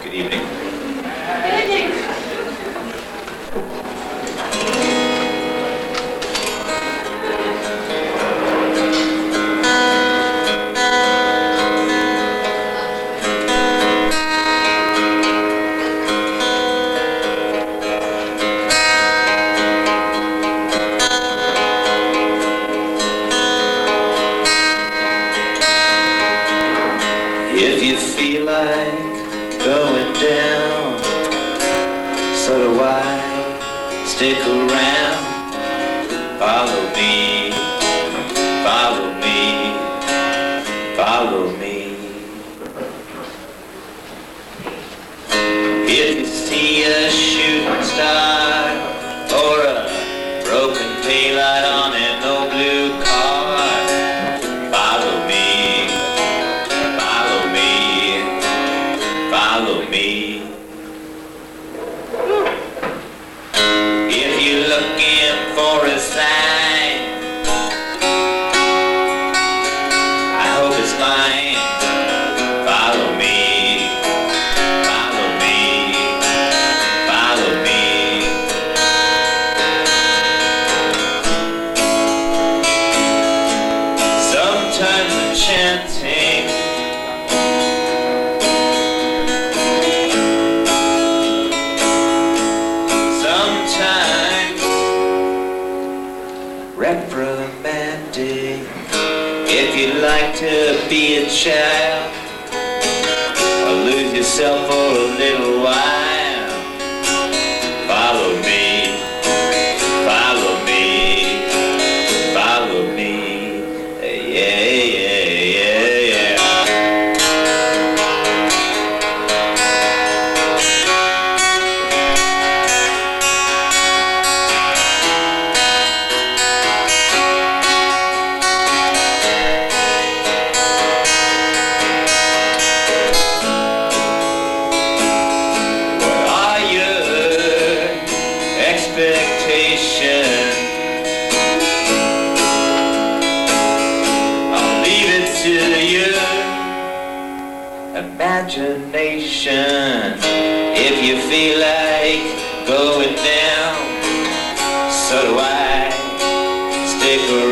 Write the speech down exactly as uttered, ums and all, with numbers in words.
Good evening. Good evening. If you feel like going down, so do I. Stick around, follow me, follow me, follow me. If you see a shooting star or a broken taillight on an old blue car, follow me, follow me, follow me. If you're looking for a sign, I hope it's mine. Follow me, follow me, follow me. Sometimes I'm chanting, sometimes reprimanding. If you like to be a child or lose yourself for a little while, follow me, follow me, follow me. Yeah, yeah, yeah, yeah. What are your expectations? I'll leave it to your imagination. If you feel like going down, so do I. Stick around.